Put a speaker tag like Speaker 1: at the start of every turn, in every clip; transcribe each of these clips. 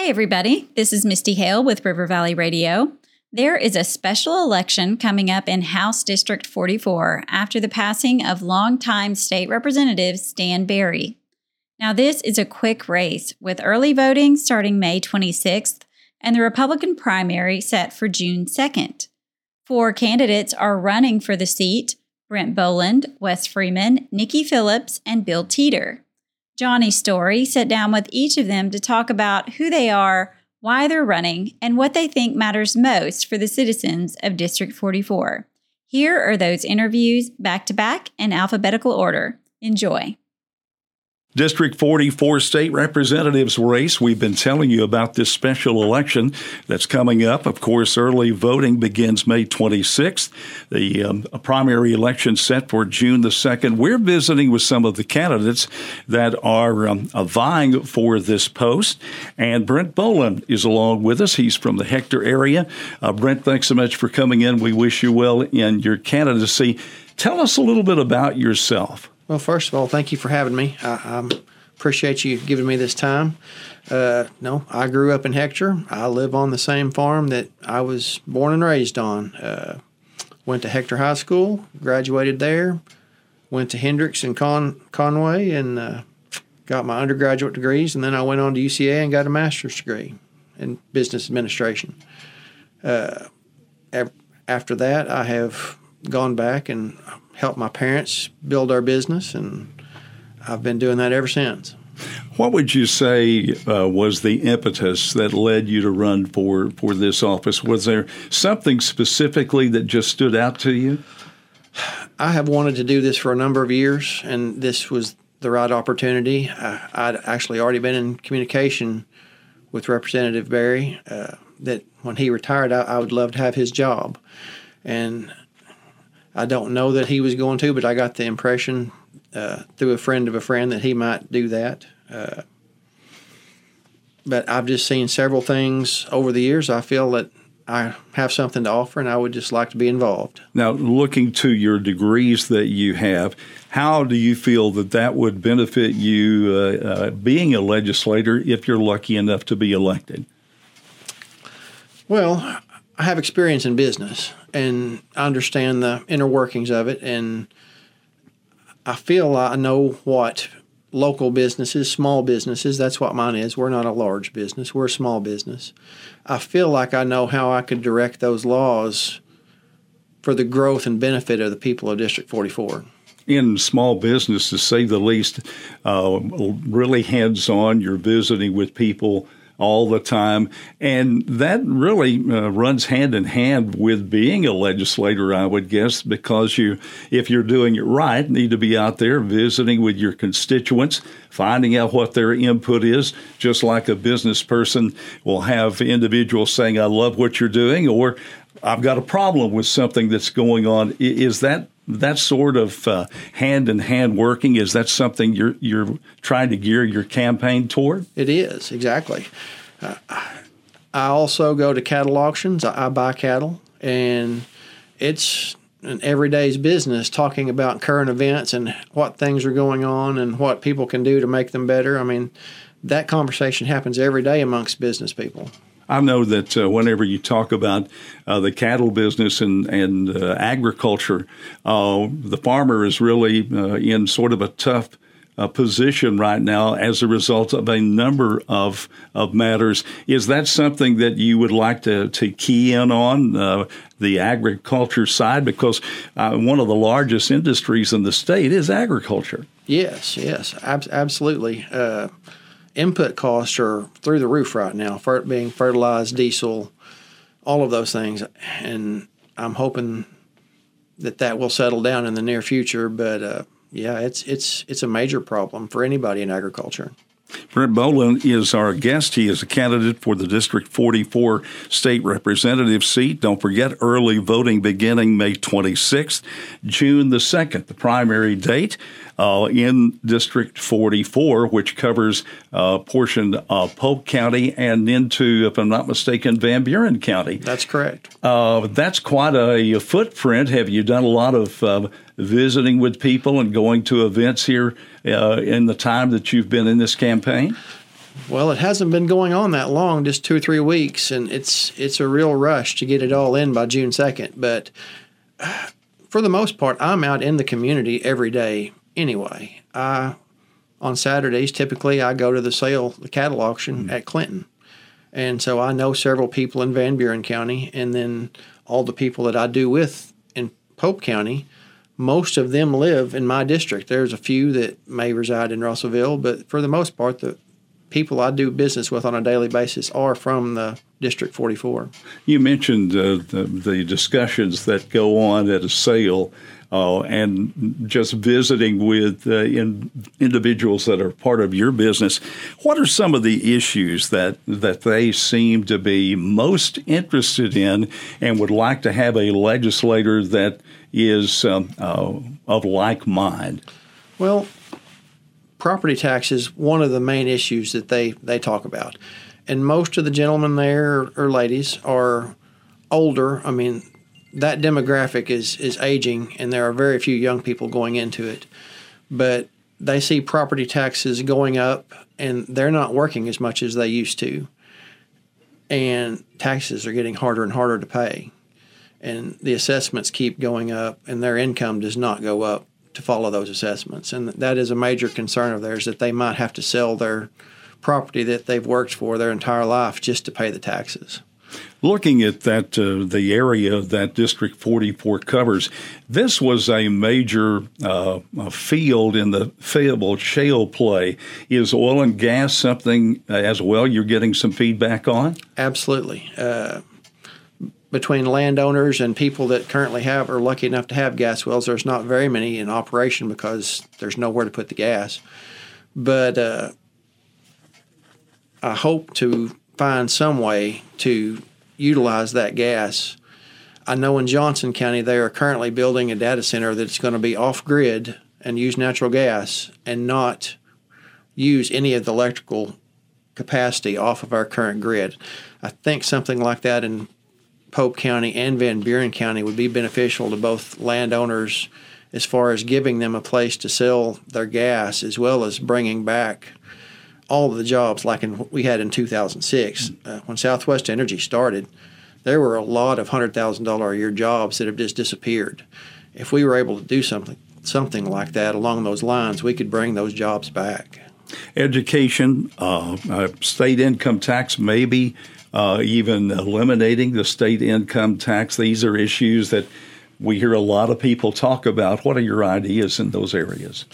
Speaker 1: Hey everybody, this is Misty Hale with River Valley Radio. There is a special election coming up in House District 44 after the passing of longtime state representative Stan Berry. Now this is a quick race with early voting starting May 26th and the Republican primary set for June 2nd. 4 candidates are running for the seat: Brent Boland, Wes Freeman, Nikki Phillips, and Bill Teeter. Johnny Story sat down with each of them to talk about who they are, why they're running, and what they think matters most for the citizens of District 44. Here are those interviews back to back in alphabetical order. Enjoy.
Speaker 2: District 44 state representatives race. We've been telling you about this special election that's coming up. Of course, early voting begins May 26th. The primary election set for June the 2nd. We're visiting with some of the candidates that are vying for this post. And Brent Boland is along with us. He's from the Hector area. Brent, thanks so much for coming in. We wish you well in your candidacy. Tell us a little bit about yourself.
Speaker 3: Well, first of all, thank you for having me. I appreciate you giving me this time. I grew up in Hector. I live on the same farm that I was born and raised on. Went to Hector High School, graduated there, went to Hendrix and Conway, and got my undergraduate degrees, and then I went on to UCA and got a master's degree in business administration. After that, I have gone back and helped my parents build our business, and I've been doing that ever since.
Speaker 2: What would you say was the impetus that led you to run for this office? Was there something specifically that just stood out to you?
Speaker 3: I have wanted to do this for a number of years, and this was the right opportunity. I'd actually already been in communication with Representative Berry that when he retired, I would love to have his job. And I don't know that he was going to, but I got the impression through a friend of a friend that he might do that. But I've just seen several things over the years. I feel that I have something to offer, and I would just like to be involved.
Speaker 2: Now, looking to your degrees that you have, how do you feel that would benefit you being a legislator if you're lucky enough to be elected?
Speaker 3: Well, I have experience in business, and I understand the inner workings of it, and I feel I know what local businesses, small businesses, that's what mine is. We're not a large business. We're a small business. I feel like I know how I could direct those laws for the growth and benefit of the people of District 44.
Speaker 2: In small business, to say the least, really hands-on, you're visiting with people all the time. And that really runs hand in hand with being a legislator, I would guess, because if you're doing it right, need to be out there visiting with your constituents, finding out what their input is, just like a business person will have individuals saying, I love what you're doing, or I've got a problem with something that's going on. Is that sort of hand-in-hand working? Is that something you're trying to gear your campaign toward?
Speaker 3: It is, exactly. I also go to cattle auctions. I buy cattle, and it's an everyday's business talking about current events and what things are going on and what people can do to make them better. I mean, that conversation happens every day amongst business people.
Speaker 2: I know that whenever you talk about the cattle business and agriculture, the farmer is really in sort of a tough position right now as a result of a number of matters. Is that something that you would like to key in on, the agriculture side? Because one of the largest industries in the state is agriculture.
Speaker 3: Yes, absolutely. Input costs are through the roof right now, being fertilized, diesel, all of those things. And I'm hoping that will settle down in the near future. But, it's a major problem for anybody in agriculture.
Speaker 2: Brent Boland is our guest. He is a candidate for the District 44 state representative seat. Don't forget, early voting beginning May 26th, June the 2nd, the primary date in District 44, which covers a portion of Polk County and into, if I'm not mistaken, Van Buren County.
Speaker 3: That's correct.
Speaker 2: That's quite a footprint. Have you done a lot of visiting with people and going to events here in the time that you've been in this campaign?
Speaker 3: Well, it hasn't been going on that long, just 2 or 3 weeks, and it's a real rush to get it all in by June 2nd. But for the most part, I'm out in the community every day anyway. On Saturdays, typically, I go to the cattle auction at Clinton. And so I know several people in Van Buren County, and then all the people that I do with in Pope County, most of them live in my district. There's a few that may reside in Russellville, but for the most part, the people I do business with on a daily basis are from the District 44.
Speaker 2: You mentioned the discussions that go on at a sale and just visiting with individuals that are part of your business. What are some of the issues that they seem to be most interested in and would like to have a legislator that is of like mind?
Speaker 3: Well, property tax is one of the main issues that they talk about. And most of the gentlemen there or ladies are older. I mean, that demographic is aging, and there are very few young people going into it. But they see property taxes going up, and they're not working as much as they used to. And taxes are getting harder and harder to pay. And the assessments keep going up, and their income does not go up to follow those assessments. And that is a major concern of theirs, that they might have to sell their property that they've worked for their entire life just to pay the taxes.
Speaker 2: Looking at that, the area that District 44 covers, this was a major field in the Fayetteville shale play. Is oil and gas something as well you're getting some feedback on?
Speaker 3: Absolutely. Between landowners and people that currently have are lucky enough to have gas wells, there's not very many in operation because there's nowhere to put the gas. But I hope to find some way to utilize that gas. I know in Johnson County they are currently building a data center that's going to be off-grid and use natural gas and not use any of the electrical capacity off of our current grid. I think something like that in Pope County and Van Buren County would be beneficial to both landowners as far as giving them a place to sell their gas, as well as bringing back all of the jobs like we had in 2006. When Southwest Energy started, there were a lot of $100,000 a year jobs that have just disappeared. If we were able to do something like that along those lines, we could bring those jobs back.
Speaker 2: Education, state income tax, maybe even eliminating the state income tax. These are issues that we hear a lot of people talk about. What are your ideas in those areas?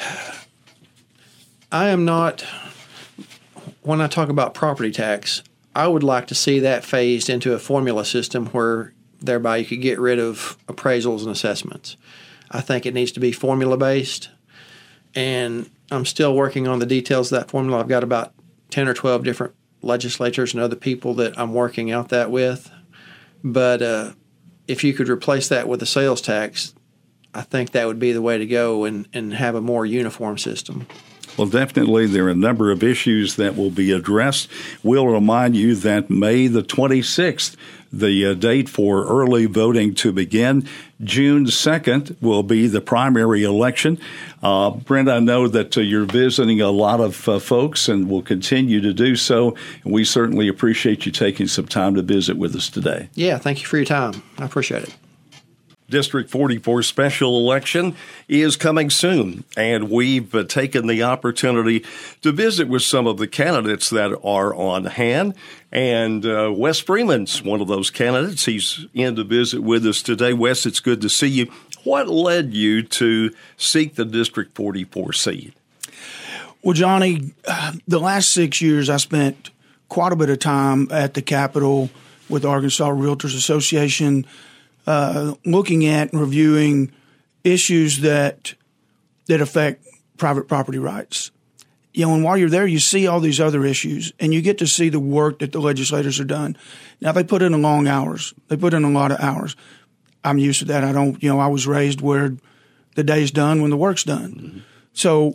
Speaker 3: I am not, when I talk about property tax, I would like to see that phased into a formula system where thereby you could get rid of appraisals and assessments. I think it needs to be formula-based, and I'm still working on the details of that formula. I've got about 10 or 12 different legislators and other people that I'm working out that with. But if you could replace that with a sales tax, I think that would be the way to go and have a more uniform system.
Speaker 2: Well, definitely there are a number of issues that will be addressed. We'll remind you that May the 26th, the date for early voting to begin. June 2nd will be the primary election. Brent, I know that you're visiting a lot of folks and will continue to do so. And we certainly appreciate you taking some time to visit with us today.
Speaker 3: Yeah, thank you for your time. I appreciate it.
Speaker 4: District 44 special election is coming soon, and we've taken the opportunity to visit with some of the candidates that are on hand. And Wes Freeman's one of those candidates. He's in to visit with us today. Wes, it's good to see you. What led you to seek the District 44 seat?
Speaker 5: Well, Johnny, the last 6 years I spent quite a bit of time at the Capitol with Arkansas Realtors Association, looking at and reviewing issues that affect private property rights. You know, and while you're there, you see all these other issues, and you get to see the work that the legislators have done. Now, they put in long hours. They put in a lot of hours. I'm used to that. I was raised where the day's done when the work's done. Mm-hmm. So,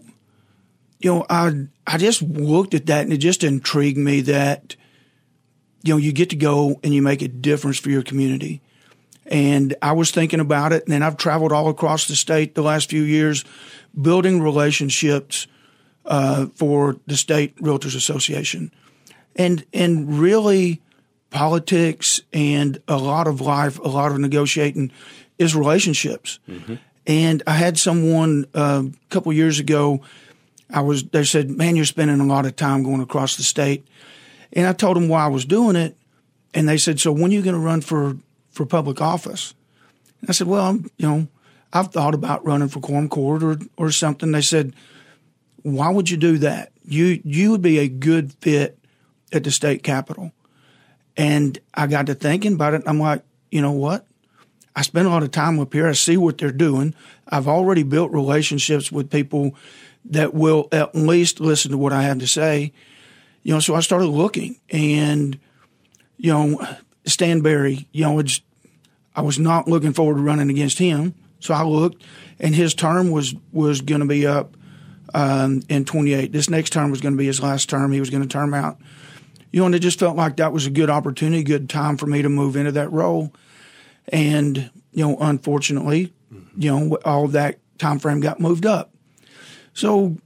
Speaker 5: I just looked at that, and it just intrigued me that, you get to go and you make a difference for your community. And I was thinking about it, and then I've traveled all across the state the last few years, building relationships for the State Realtors Association. And really, politics and a lot of life, a lot of negotiating is relationships. Mm-hmm. And I had someone a couple of years ago, they said, man, you're spending a lot of time going across the state. And I told them why I was doing it. And they said, so when are you going to run for public office? And I said, well, I've thought about running for Quorum Court or something. They said, why would you do that? You would be a good fit at the state capitol. And I got to thinking about it. I'm like, you know what? I spend a lot of time up here. I see what they're doing. I've already built relationships with people that will at least listen to what I have to say. So I started looking, and, Stan Berry, I was not looking forward to running against him. So I looked, and his term was going to be up in 28. This next term was going to be his last term. He was going to term out. And it just felt like that was a good opportunity, good time for me to move into that role. And, unfortunately, all of that time frame got moved up. So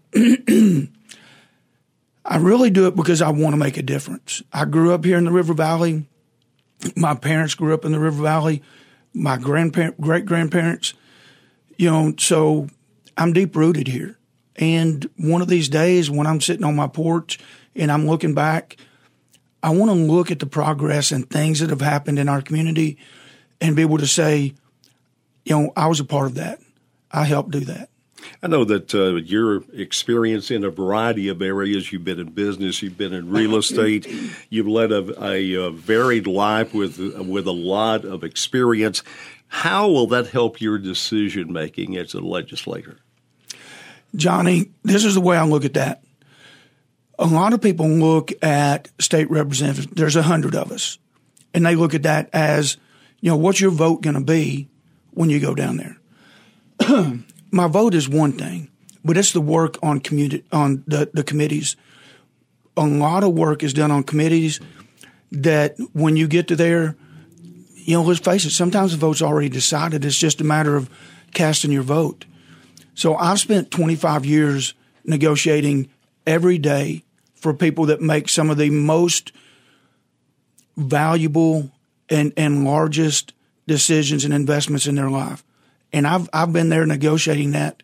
Speaker 5: I really do it because I want to make a difference. I grew up here in the River Valley. My parents grew up in the River Valley. My great-grandparents, so I'm deep-rooted here. And one of these days when I'm sitting on my porch and I'm looking back, I want to look at the progress and things that have happened in our community and be able to say, I was a part of that. I helped do that.
Speaker 4: I know that your experience in a variety of areas, you've been in business, you've been in real estate, you've led a varied life with a lot of experience. How will that help your decision-making as a legislator?
Speaker 5: Johnny, this is the way I look at that. A lot of people look at state representatives. There's 100 of us, and they look at that as, what's your vote going to be when you go down there? My vote is one thing, but it's the work on the committees. A lot of work is done on committees that when you get to there, let's face it, sometimes the vote's already decided. It's just a matter of casting your vote. So I've spent 25 years negotiating every day for people that make some of the most valuable and largest decisions and investments in their life. And I've been there negotiating that.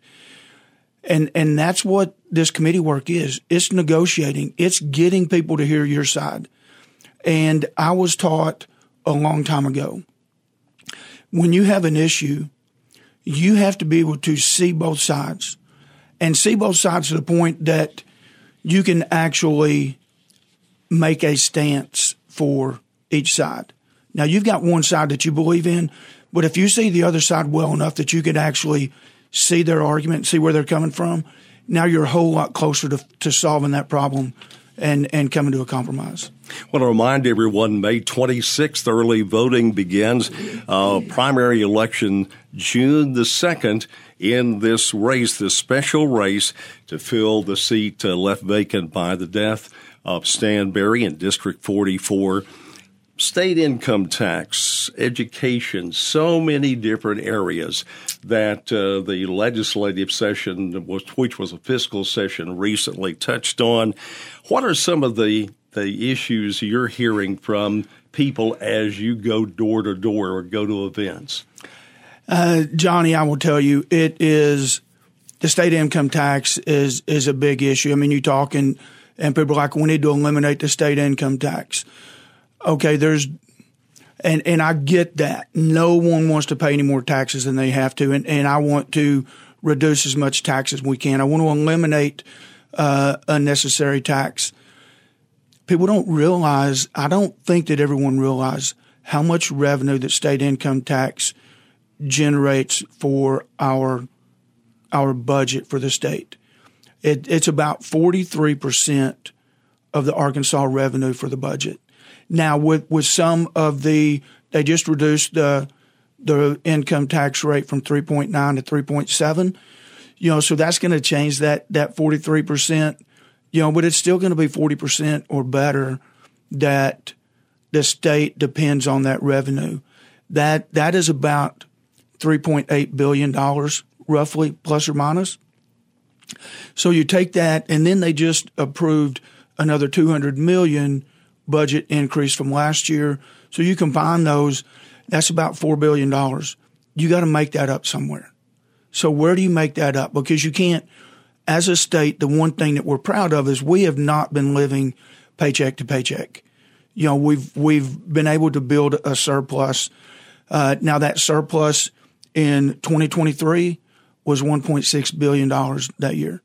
Speaker 5: And that's what this committee work is. It's negotiating. It's getting people to hear your side. And I was taught a long time ago, when you have an issue, you have to be able to see both sides, and see both sides to the point that you can actually make a stance for each side. Now, you've got one side that you believe in, but if you see the other side well enough that you could actually see their argument, see where they're coming from, now you're a whole lot closer to solving that problem and coming to a compromise.
Speaker 4: I want to remind everyone, May 26th, early voting begins. Primary election June the 2nd in this race, this special race to fill the seat left vacant by the death of Stan Berry in District 44. State income tax, education, so many different areas that the legislative session, which was a fiscal session, recently touched on. What are some of the issues you're hearing from people as you go door to door or go to events?
Speaker 5: Johnny, I will tell you, it is the state income tax is a big issue. I mean, you talk and people are like, we need to eliminate the state income tax. Okay, and I get that. No one wants to pay any more taxes than they have to, and I want to reduce as much tax as we can. I want to eliminate unnecessary tax. People don't realize, I don't think that everyone realizes how much revenue that state income tax generates for our budget for the state. It's about 43% of the Arkansas revenue for the budget. Now, with some of they just reduced the income tax rate from 3.9 to 3.7, so that's going to change that 43%, but it's still going to be 40% or better that the state depends on that revenue. That is about $3.8 billion, roughly, plus or minus. So you take that, and then they just approved another $200 million budget increase from last year. So you combine those, that's about $4 billion. You got to make that up somewhere. So where do you make that up? Because you can't, as a state, the one thing that we're proud of is we have not been living paycheck to paycheck. We've been able to build a surplus. Now that surplus in 2023 was $1.6 billion that year.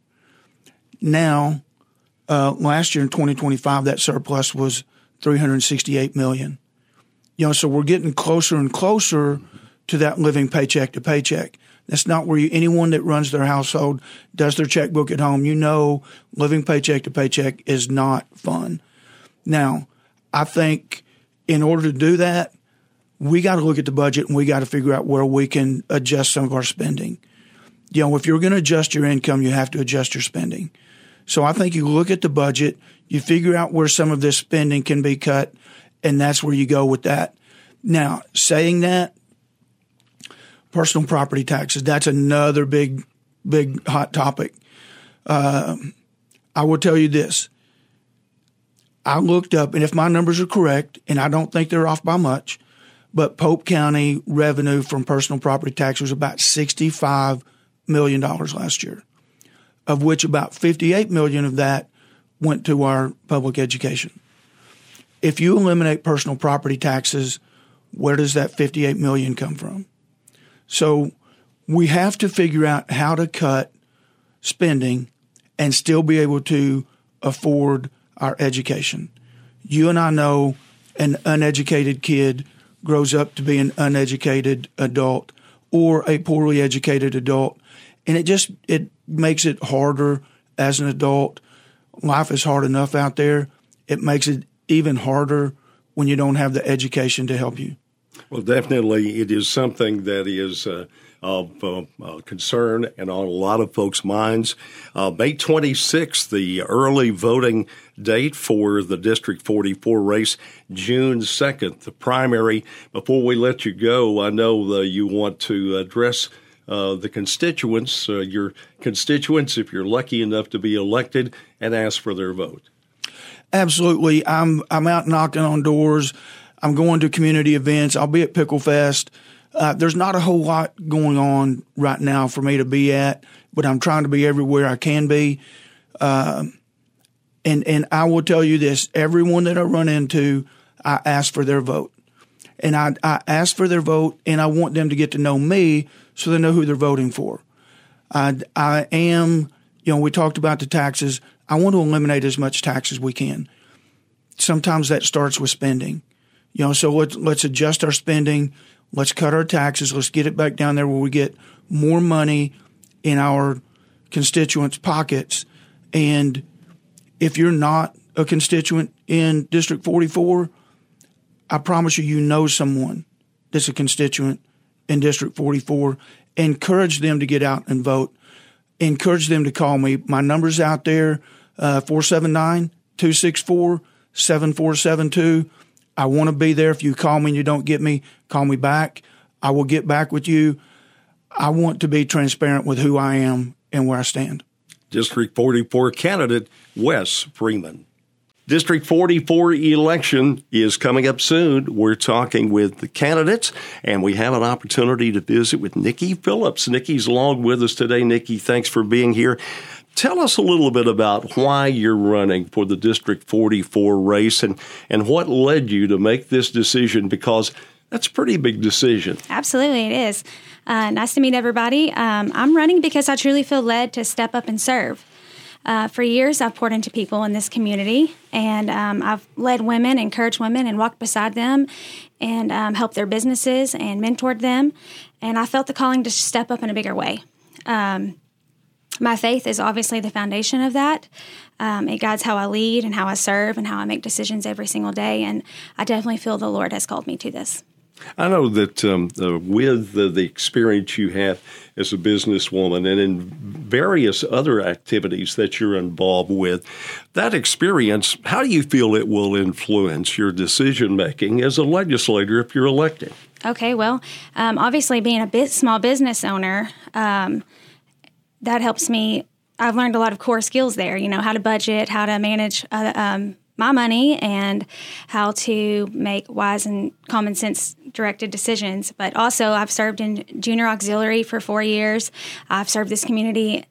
Speaker 5: Now, last year in 2025, that surplus was $368 million. So we're getting closer and closer to that living paycheck to paycheck. That's not where anyone that runs their household, does their checkbook at home, living paycheck to paycheck is not fun. Now, I think in order to do that, we got to look at the budget and we got to figure out where we can adjust some of our spending. If you're going to adjust your income, you have to adjust your spending. So I think you look at the budget, you figure out where some of this spending can be cut, and that's where you go with that. Now, saying that, personal property taxes, that's another big hot topic. I will tell you this. I looked up, and if my numbers are correct, and I don't think they're off by much, but Pope County revenue from personal property tax was about $65 million last year, of which about $58 million of that went to our public education. If you eliminate personal property taxes, where does that $58 million come from? So we have to figure out how to cut spending and still be able to afford our education. You and I know an uneducated kid grows up to be an uneducated adult or a poorly educated adult, and it makes it harder as an adult. Life is hard enough out there. It makes it even harder when you don't have the education to help you.
Speaker 4: Well, definitely it is something that is of concern and on a lot of folks' minds. May 26th, the early voting date for the District 44 race, June 2nd, the primary. Before we let you go, I know you want to address the constituents, your constituents, if you're lucky enough to be elected, and ask for their vote.
Speaker 5: Absolutely. I'm out knocking on doors. I'm going to community events. I'll be at Pickle Fest. There's not a whole lot going on right now for me to be at, but I'm trying to be everywhere I can be. And I will tell you this, everyone that I run into, I ask for their vote. And I ask for their vote, and I want them to get to know me so they know who they're voting for. I am, we talked about the taxes. I want to eliminate as much tax as we can. Sometimes that starts with spending. So let's adjust our spending. Let's cut our taxes. Let's get it back down there where we get more money in our constituents' pockets. And if you're not a constituent in District 44, I promise you know someone that's a constituent in District 44. Encourage them to get out and vote. Encourage them to call me. My number's out there, 479-264-7472. I want to be there. If you call me and you don't get me, call me back. I will get back with you. I want to be transparent with who I am and where I stand.
Speaker 4: District 44 candidate Wes Freeman. District 44 election is coming up soon. We're talking with the candidates, and we have an opportunity to visit with Nikki Phillips. Nikki's along with us today. Nikki, thanks for being here. Tell us a little bit about why you're running for the District 44 race and what led you to make this decision, because that's a pretty big decision.
Speaker 6: Absolutely, it is. Nice to meet everybody. I'm running because I truly feel led to step up and serve. For years, I've poured into people in this community, and I've led women, encouraged women, and walked beside them and helped their businesses and mentored them. And I felt the calling to step up in a bigger way. My faith is obviously the foundation of that. It guides how I lead and how I serve and how I make decisions every single day. And I definitely feel the Lord has called me to this.
Speaker 4: I know that with the experience you have as a businesswoman and in various other activities that you're involved with, that experience, how do you feel it will influence your decision-making as a legislator if you're elected?
Speaker 6: Okay, well, obviously being a small business owner, that helps me I've learned a lot of core skills there, how to budget, how to manage my money, and how to make wise and common sense directed decisions. But also I've served in junior auxiliary for 4 years. I've served this community,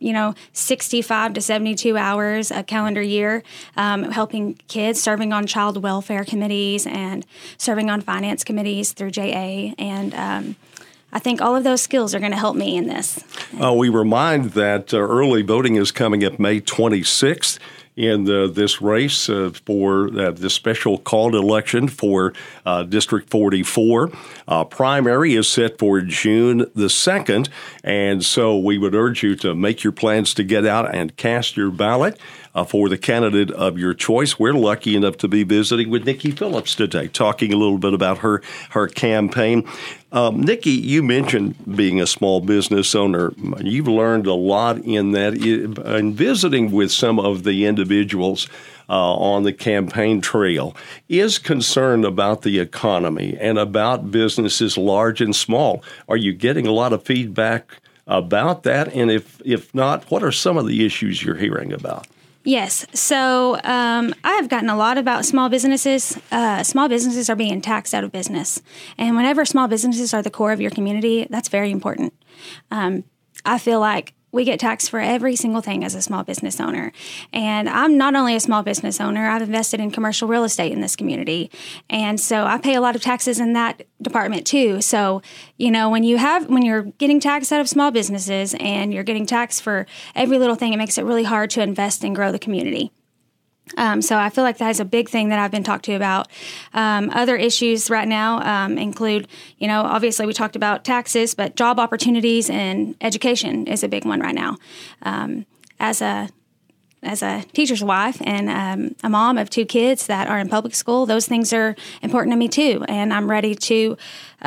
Speaker 6: 65 to 72 hours a calendar year, helping kids, serving on child welfare committees and serving on finance committees through JA. And I think all of those skills are going to help me in this.
Speaker 4: We remind that early voting is coming up May 26th. In this race for this special called election for District 44. Primary is set for June the 2nd, and so we would urge you to make your plans to get out and cast your ballot for the candidate of your choice. We're lucky enough to be visiting with Nikki Phillips today, talking a little bit about her campaign. Nikki, you mentioned being a small business owner. You've learned a lot in that. In visiting with some of the individuals on the campaign trail, is concerned about the economy and about businesses large and small. Are you getting a lot of feedback about that? And if not, what are some of the issues you're hearing about?
Speaker 6: Yes. So I've gotten a lot about small businesses. Small businesses are being taxed out of business. And whenever small businesses are the core of your community, that's very important. I feel like we get taxed for every single thing as a small business owner. And I'm not only a small business owner, I've invested in commercial real estate in this community. And so I pay a lot of taxes in that department too. So, when you're getting taxed out of small businesses and you're getting taxed for every little thing, it makes it really hard to invest and grow the community. So I feel like that is a big thing that I've been talked to about. Other issues right now include, obviously we talked about taxes, but job opportunities and education is a big one right now. As a teacher's wife and a mom of 2 kids that are in public school, those things are important to me too. And I'm ready to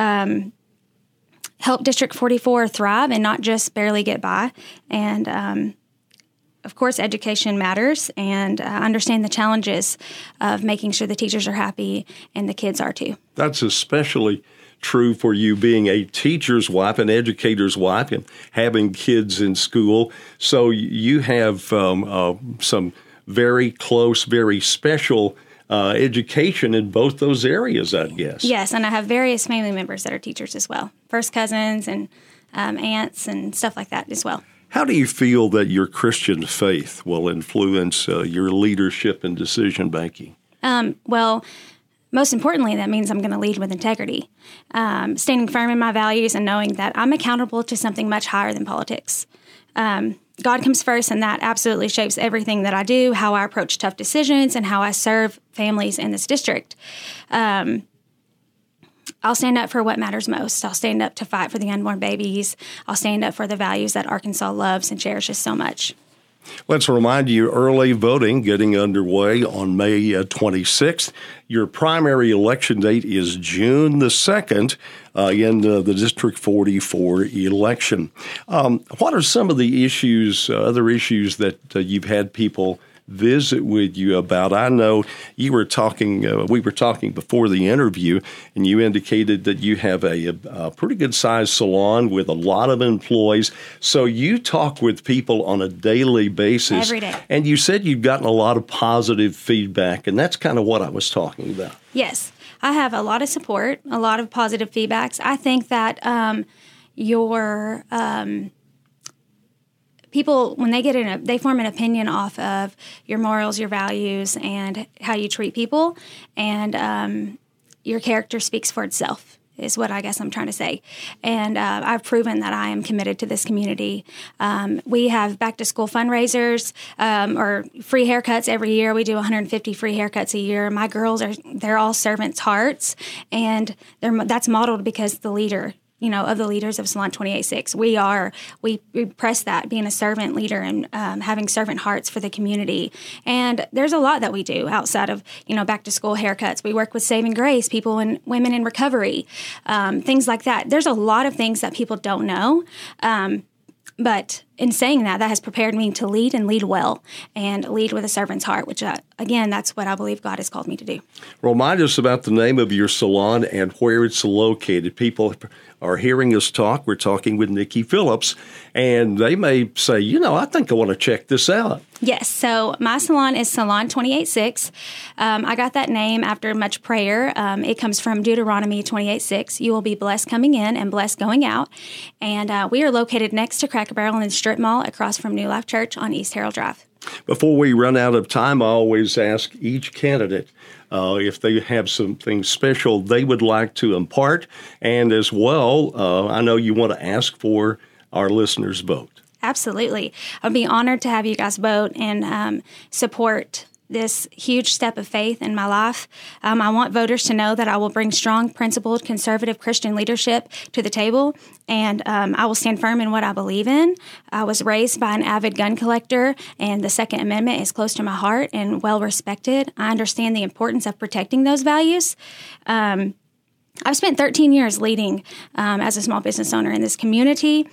Speaker 6: help District 44 thrive and not just barely get by. And of course, education matters, and understand the challenges of making sure the teachers are happy and the kids are too. That's
Speaker 4: especially true for you being a teacher's wife, an educator's wife, and having kids in school. So you have some very close, very special education in both those areas, I guess.
Speaker 6: Yes, and I have various family members that are teachers as well, first cousins and aunts and stuff like that as well.
Speaker 4: How do you feel that your Christian faith will influence your leadership and decision making?
Speaker 6: Well, most importantly, that means I'm going to lead with integrity, standing firm in my values and knowing that I'm accountable to something much higher than politics. God comes first, and that absolutely shapes everything that I do, how I approach tough decisions, and how I serve families in this district. I'll stand up for what matters most. I'll stand up to fight for the unborn babies. I'll stand up for the values that Arkansas loves and cherishes so much.
Speaker 4: Let's remind you, early voting getting underway on May 26th. Your primary election date is June the 2nd in the District 44 election. What are some of the issues, other issues that you've had people visit with you about? I know you were talking, we were talking before the interview, and you indicated that you have a pretty good-sized salon with a lot of employees. So you talk with people on a daily basis.
Speaker 6: Every day.
Speaker 4: And you said you've gotten a lot of positive feedback, and that's kind of what I was talking about.
Speaker 6: Yes. I have a lot of support, a lot of positive feedbacks. I think that people, when they they form an opinion off of your morals, your values, and how you treat people, and your character speaks for itself, is what I guess I'm trying to say. And I've proven that I am committed to this community. We have back-to-school fundraisers or free haircuts every year. We do 150 free haircuts a year. My girls, they're all servants' hearts, and that's modeled because the leader, of the leaders of Salon 28-6. We press that, being a servant leader and having servant hearts for the community. And there's a lot that we do outside of, back to school haircuts. We work with Saving Grace, people and women in recovery, things like that. There's a lot of things that people don't know. But in saying that has prepared me to lead and lead well and lead with a servant's heart, which, again, that's what I believe God has called me to do.
Speaker 4: Remind us about the name of your salon and where it's located. People are hearing us talk. We're talking with Nikki Phillips, and they may say, I think I want to check this out.
Speaker 6: Yes. So my salon is Salon 286. I got that name after much prayer. It comes from Deuteronomy 28:6. You will be blessed coming in and blessed going out. And we are located next to Cracker Barrel in the Strip Mall across from New Life Church on East Harold Drive.
Speaker 4: Before we run out of time, I always ask each candidate if they have something special they would like to impart. And as well, I know you want to ask for our listeners' vote.
Speaker 6: Absolutely. I'd be honored to have you guys vote and support this huge step of faith in my life. I want voters to know that I will bring strong, principled, conservative Christian leadership to the table, and I will stand firm in what I believe in. I was raised by an avid gun collector, and the Second Amendment is close to my heart and well respected. I understand the importance of protecting those values. I've spent 13 years leading as a small business owner in this community,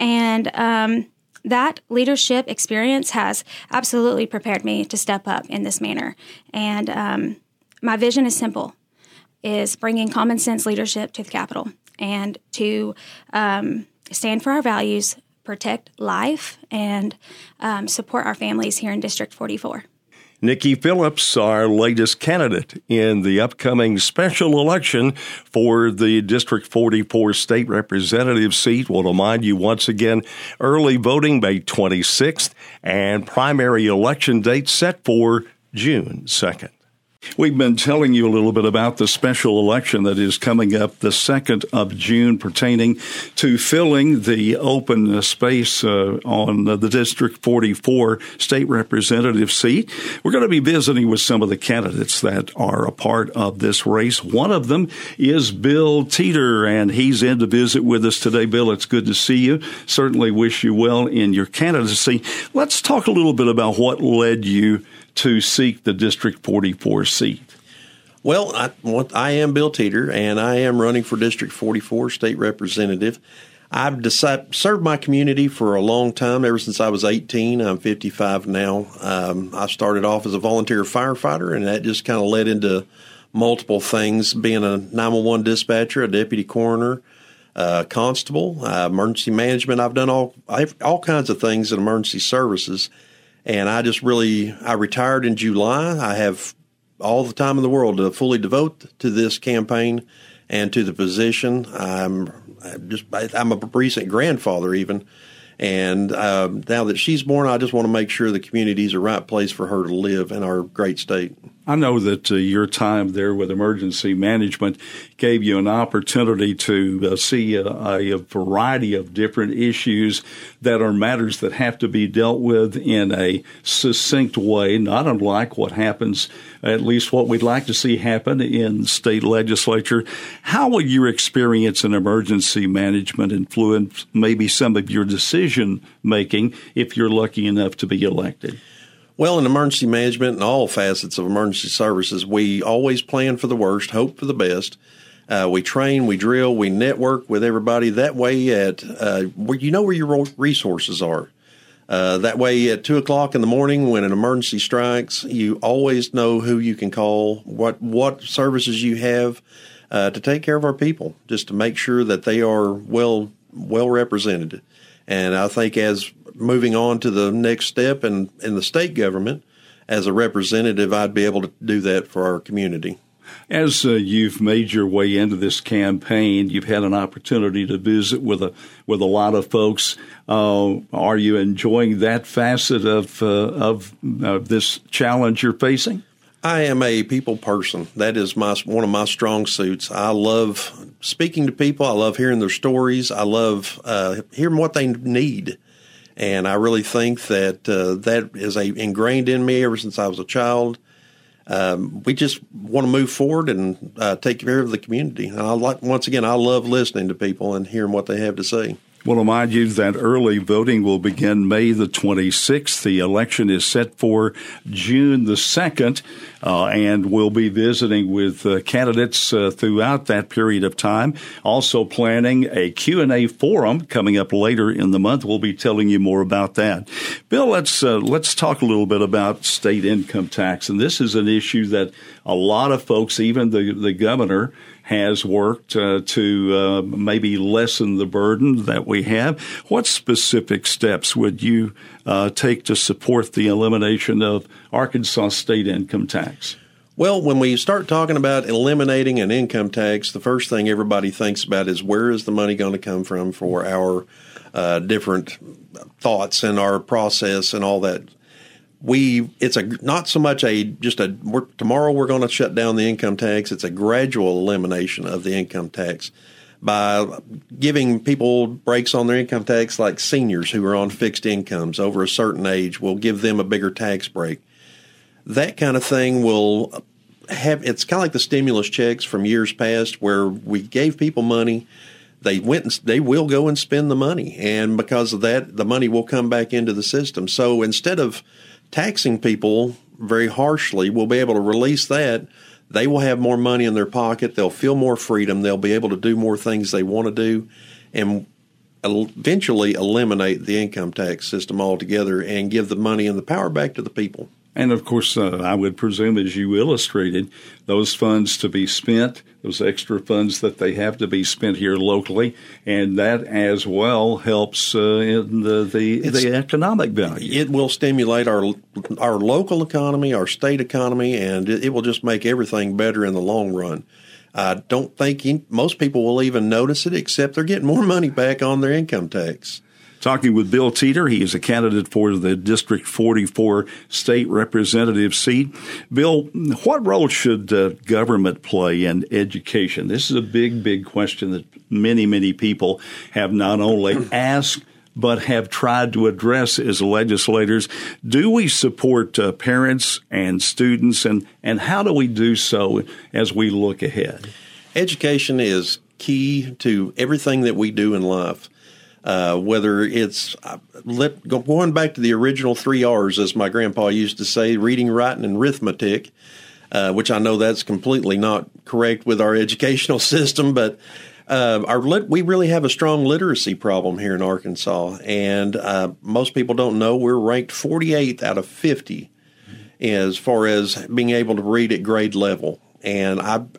Speaker 6: and that leadership experience has absolutely prepared me to step up in this manner. And my vision is simple, is bringing common sense leadership to the Capitol and to stand for our values, protect life, and support our families here in District 44.
Speaker 4: Nikki Phillips, our latest candidate in the upcoming special election for the District 44 state representative seat. We'll remind you once again, early voting May 26th and primary election date set for June 2nd. We've been telling you a little bit about the special election that is coming up the 2nd of June pertaining to filling the open space on the District 44 state representative seat. We're going to be visiting with some of the candidates that are a part of this race. One of them is Bill Teeter, and he's in to visit with us today. Bill, it's good to see you. Certainly wish you well in your candidacy. Let's talk a little bit about what led you to seek the District 44 seat.
Speaker 7: Well, I am Bill Teeter, and I am running for District 44 state representative. I've served my community for a long time, ever since I was 18. I'm 55 now. I started off as a volunteer firefighter, and that just kind of led into multiple things, being a 911 dispatcher, a deputy coroner, constable, emergency management. I've done all kinds of things in emergency services. And I retired in July. I have all the time in the world to fully devote to this campaign and to the position. I'm a recent grandfather even. And now that she's born, I just want to make sure the community is the right place for her to live in our great state.
Speaker 2: I know that your time there with emergency management gave you an opportunity to see a variety of different issues that are matters that have to be dealt with in a succinct way, not unlike what happens, at least what we'd like to see happen in state legislature. How will your experience in emergency management influence maybe some of your decision making if you're lucky enough to be elected?
Speaker 7: Well, in emergency management and all facets of emergency services, we always plan for the worst, hope for the best. We train, we drill, we network with everybody. That way, you know where your resources are. That way, at 2 o'clock in the morning, when an emergency strikes, you always know who you can call, what services you have to take care of our people, just to make sure that they are well represented. And I think as moving on to the next step in the state government, as a representative, I'd be able to do that for our community.
Speaker 2: As you've made your way into this campaign, you've had an opportunity to visit with a lot of folks. Are you enjoying that facet of this challenge you're facing?
Speaker 7: I am a people person. That is one of my strong suits. I love speaking to people. I love hearing their stories. I love hearing what they need. And I really think that that is ingrained in me ever since I was a child. We just want to move forward and take care of the community. And I love listening to people and hearing what they have to say.
Speaker 2: We'll remind you that early voting will begin May the 26th. The election is set for June the 2nd. and we'll be visiting with candidates throughout that period of time. Also planning a Q&A forum coming up later in the month. We'll be telling you more about that. Bill, let's talk a little bit about state income tax, and this is an issue that a lot of folks, even the governor, has worked to maybe lessen the burden that we have. What specific steps would you take to support the elimination of Arkansas state income tax?
Speaker 7: Well, when we start talking about eliminating an income tax, the first thing everybody thinks about is where is the money going to come from for our different thoughts and our process and all that. It's not so much tomorrow we're going to shut down the income tax. It's a gradual elimination of the income tax by giving people breaks on their income tax, like seniors who are on fixed incomes over a certain age. We'll give them a bigger tax break. That kind of thing will it's kind of like the stimulus checks from years past where we gave people money. They will go and spend the money. And because of that, the money will come back into the system. So instead of taxing people very harshly, we'll be able to release that. They will have more money in their pocket. They'll feel more freedom. They'll be able to do more things they want to do and eventually eliminate the income tax system altogether and give the money and the power back to the people.
Speaker 2: And, of course, I would presume, as you illustrated, those funds to be spent, those extra funds that they have to be spent here locally, and that as well helps in the economic value.
Speaker 7: It will stimulate our local economy, our state economy, and it will just make everything better in the long run. I don't think most people will even notice it, except they're getting more money back on their income tax.
Speaker 2: Talking with Bill Teeter. He is a candidate for the District 44 state representative seat. Bill, what role should government play in education? This is a big question that many people have not only asked but have tried to address as legislators. Do we support parents and students, and how do we do so as we look ahead?
Speaker 7: Education is key to everything that we do in life. Whether it's going back to the original 3 R's, as my grandpa used to say, reading, writing, and arithmetic, which I know that's completely not correct with our educational system, but we really have a strong literacy problem here in Arkansas, and most people don't know we're ranked 48th out of 50 as far as being able to read at grade level. And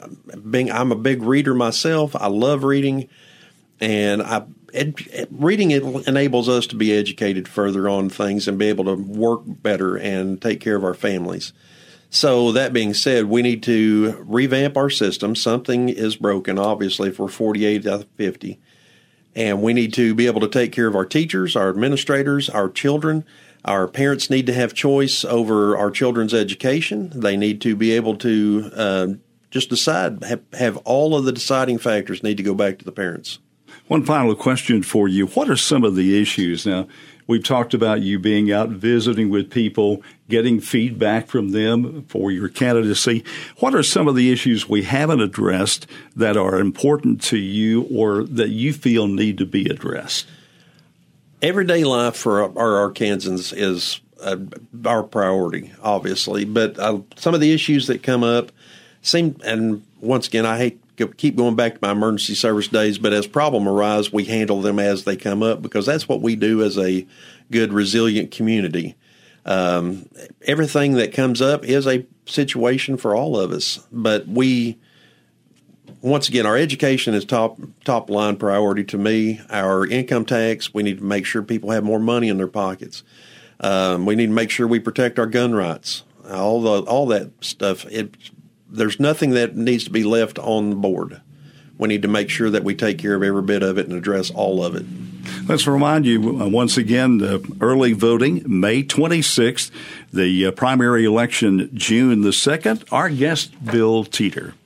Speaker 7: I'm a big reader myself. I love reading, and reading enables us to be educated further on things and be able to work better and take care of our families. So that being said, we need to revamp our system. Something is broken, obviously, if we're 48 out of 50. And we need to be able to take care of our teachers, our administrators, our children. Our parents need to have choice over our children's education. They need to be able to just decide, have all of the deciding factors need to go back to the parents.
Speaker 2: One final question for you. What are some of the issues? Now, we've talked about you being out visiting with people, getting feedback from them for your candidacy. What are some of the issues we haven't addressed that are important to you or that you feel need to be addressed?
Speaker 7: Everyday life for our Arkansans is our priority, obviously. But some of the issues that come up and once again, I hate keep going back to my emergency service days, but as problem arise, we handle them as they come up because that's what we do as a good, resilient community. Everything that comes up is a situation for all of us, but once again, our education is top line priority to me. Our income tax, we need to make sure people have more money in their pockets. We need to make sure we protect our gun rights. All that stuff. There's nothing that needs to be left on the board. We need to make sure that we take care of every bit of it and address all of it.
Speaker 2: Let's remind you once again, the early voting, May 26th, the primary election, June the 2nd. Our guest, Bill Teeter.